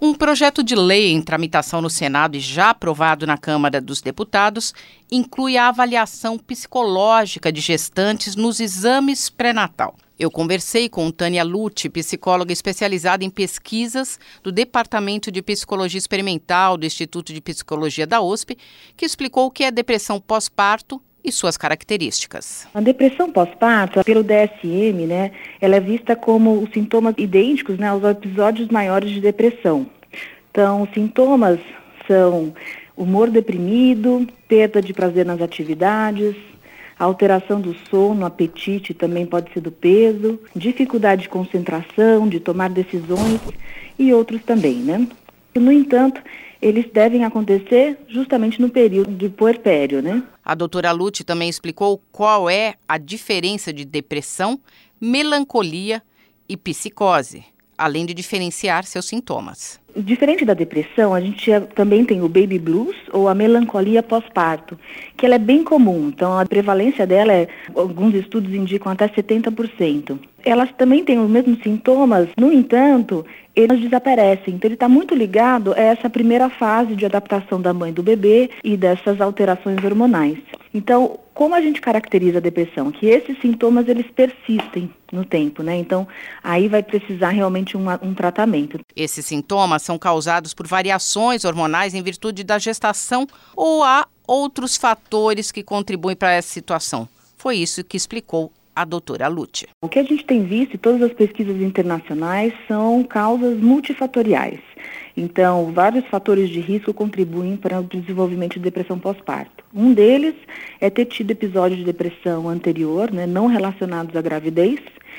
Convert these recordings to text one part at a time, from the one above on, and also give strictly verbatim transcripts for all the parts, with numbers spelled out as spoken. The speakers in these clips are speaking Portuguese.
Um projeto de lei em tramitação no Senado e já aprovado na Câmara dos Deputados inclui a avaliação psicológica de gestantes nos exames pré-natal. Eu conversei com Tânia Lute, psicóloga especializada em pesquisas do Departamento de Psicologia Experimental do Instituto de Psicologia da U S P, que explicou o que é depressão pós-parto e suas características. A depressão pós-parto, pelo D S M, né, ela é vista como os sintomas idênticos, né, aos episódios maiores de depressão. Então, os sintomas são humor deprimido, perda de prazer nas atividades, alteração do sono, apetite também pode ser do peso, dificuldade de concentração, de tomar decisões e outros também, né? No entanto, eles devem acontecer justamente no período de puerpério, né? A doutora Lute também explicou qual é a diferença de depressão, melancolia e psicose, além de diferenciar seus sintomas. Diferente da depressão, a gente também tem o baby blues ou a melancolia pós-parto, que ela é bem comum. Então, a prevalência dela, é, alguns estudos indicam até setenta por cento. Elas também têm os mesmos sintomas, no entanto, eles desaparecem. Então, ele está muito ligado a essa primeira fase de adaptação da mãe e do bebê e dessas alterações hormonais. Então, como a gente caracteriza a depressão? Que esses sintomas, eles persistem no tempo, né? Então, aí vai precisar realmente um, um tratamento. Esses sintomas são causados por variações hormonais em virtude da gestação ou há outros fatores que contribuem para essa situação? Foi isso que explicou a doutora Lute. O que a gente tem visto em todas as pesquisas internacionais são causas multifatoriais. Então, vários fatores de risco contribuem para o desenvolvimento de depressão pós-parto. Um deles é ter tido episódio de depressão anterior, né, não relacionados à gravidez,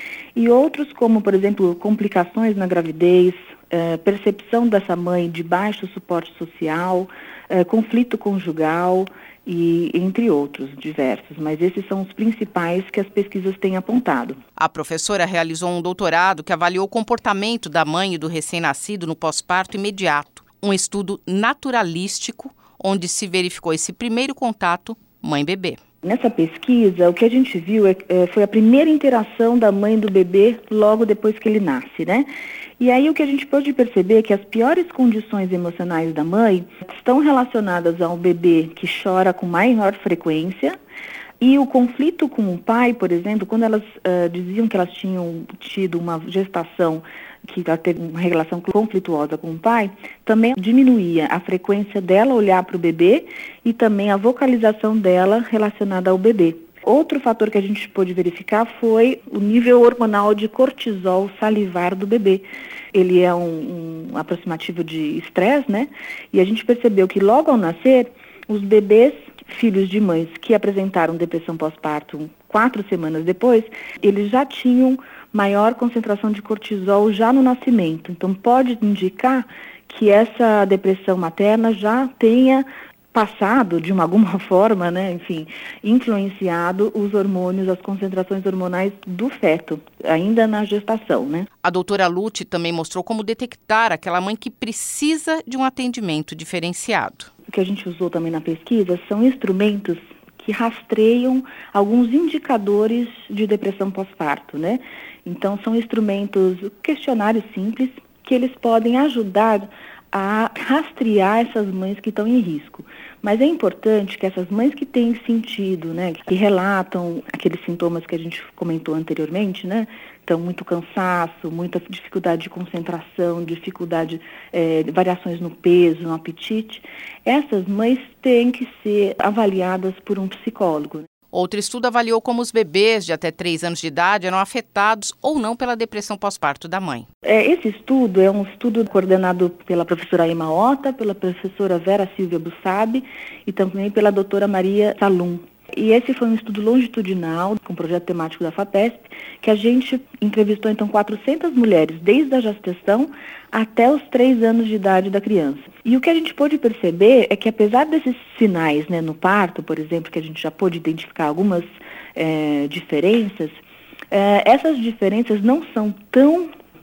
e outros como, por exemplo, complicações na gravidez, é, percepção dessa mãe de baixo suporte social, é, conflito conjugal, e entre outros, diversos, mas esses são os principais que as pesquisas têm apontado. A professora realizou um doutorado que avaliou o comportamento da mãe e do recém-nascido no pós-parto imediato, um estudo naturalístico onde se verificou esse primeiro contato mãe-bebê. Nessa pesquisa, o que a gente viu é, é, foi a primeira interação da mãe e do bebê logo depois que ele nasce, né? E aí o que a gente pode perceber é que as piores condições emocionais da mãe estão relacionadas ao bebê que chora com maior frequência e o conflito com o pai, por exemplo, quando elas uh, diziam que elas tinham tido uma gestação que teve uma relação conflituosa com o pai, também diminuía a frequência dela olhar para o bebê e também a vocalização dela relacionada ao bebê. Outro fator que a gente pôde verificar foi o nível hormonal de cortisol salivar do bebê. Ele é um, um aproximativo de estresse, né? E a gente percebeu que logo ao nascer, os bebês, filhos de mães que apresentaram depressão pós-parto quatro semanas depois, eles já tinham maior concentração de cortisol já no nascimento. Então pode indicar que essa depressão materna já tenha passado, de uma, alguma forma, né, enfim, influenciado os hormônios, as concentrações hormonais do feto, ainda na gestação, né? A doutora Lute também mostrou como detectar aquela mãe que precisa de um atendimento diferenciado. O que a gente usou também na pesquisa são instrumentos que rastreiam alguns indicadores de depressão pós-parto, né? Então, são instrumentos, questionários simples, que eles podem ajudar a rastrear essas mães que estão em risco. Mas é importante que essas mães que têm sentido, né, que relatam aqueles sintomas que a gente comentou anteriormente, né, então muito cansaço, muita dificuldade de concentração, dificuldade, é, variações no peso, no apetite, essas mães têm que ser avaliadas por um psicólogo. Outro estudo avaliou como os bebês de até três anos de idade eram afetados ou não pela depressão pós-parto da mãe. É, esse estudo é um estudo coordenado pela professora Emma Ota, pela professora Vera Silvia Bussabi e também pela doutora Maria Salum. E esse foi um estudo longitudinal, com um projeto temático da FAPESP, que a gente entrevistou então quatrocentas mulheres, desde a gestação até os três anos de idade da criança. E o que a gente pôde perceber é que apesar desses sinais, né, no parto, por exemplo, que a gente já pôde identificar algumas é, diferenças, é, essas diferenças não são tão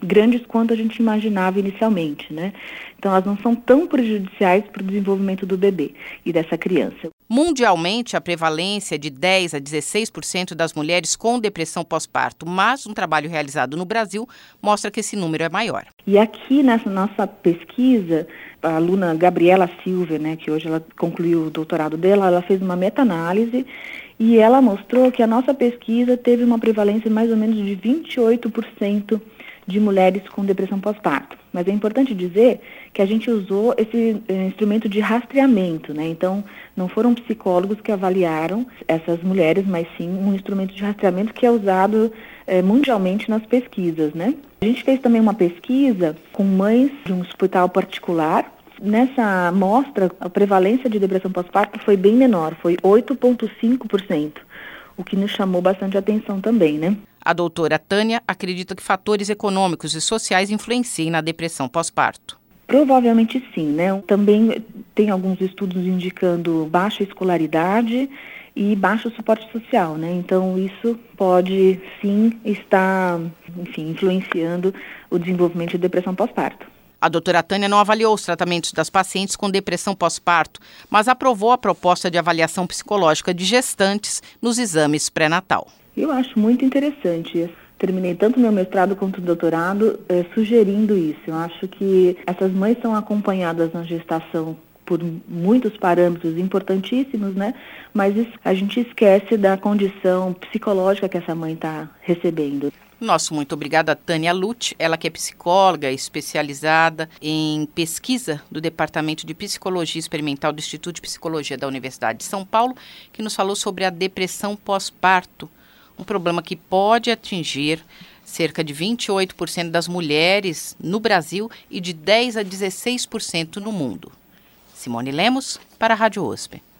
grandes quanto a gente imaginava inicialmente, né? Então elas não são tão prejudiciais para o desenvolvimento do bebê e dessa criança. Mundialmente, a prevalência é de dez a dezesseis por cento das mulheres com depressão pós-parto, mas um trabalho realizado no Brasil mostra que esse número é maior. E aqui nessa nossa pesquisa, a aluna Gabriela Silva, né, que hoje ela concluiu o doutorado dela, ela fez uma meta-análise e ela mostrou que a nossa pesquisa teve uma prevalência mais ou menos de vinte e oito por cento de mulheres com depressão pós-parto. Mas é importante dizer que a gente usou esse eh, instrumento de rastreamento, né? Então, não foram psicólogos que avaliaram essas mulheres, mas sim um instrumento de rastreamento que é usado eh, mundialmente nas pesquisas, né? A gente fez também uma pesquisa com mães de um hospital particular. Nessa amostra, a prevalência de depressão pós-parto foi bem menor, foi oito vírgula cinco por cento, o que nos chamou bastante atenção também, né? A doutora Tânia acredita que fatores econômicos e sociais influenciem na depressão pós-parto. Provavelmente sim, né? Também tem alguns estudos indicando baixa escolaridade e baixo suporte social, né? Então isso pode sim estar, enfim, influenciando o desenvolvimento de depressão pós-parto. A doutora Tânia não avaliou os tratamentos das pacientes com depressão pós-parto, mas aprovou a proposta de avaliação psicológica de gestantes nos exames pré-natal. Eu acho muito interessante. Terminei tanto meu mestrado quanto o doutorado eh, sugerindo isso. Eu acho que essas mães são acompanhadas na gestação por muitos parâmetros importantíssimos, né? Mas isso, a gente esquece da condição psicológica que essa mãe está recebendo. Nosso muito obrigada a Tânia Lutz, ela que é psicóloga especializada em pesquisa do Departamento de Psicologia Experimental do Instituto de Psicologia da Universidade de São Paulo, que nos falou sobre a depressão pós-parto, um problema que pode atingir cerca de vinte e oito por cento das mulheres no Brasil e de dez a dezesseis por cento no mundo. Simone Lemos, para a Rádio U S P.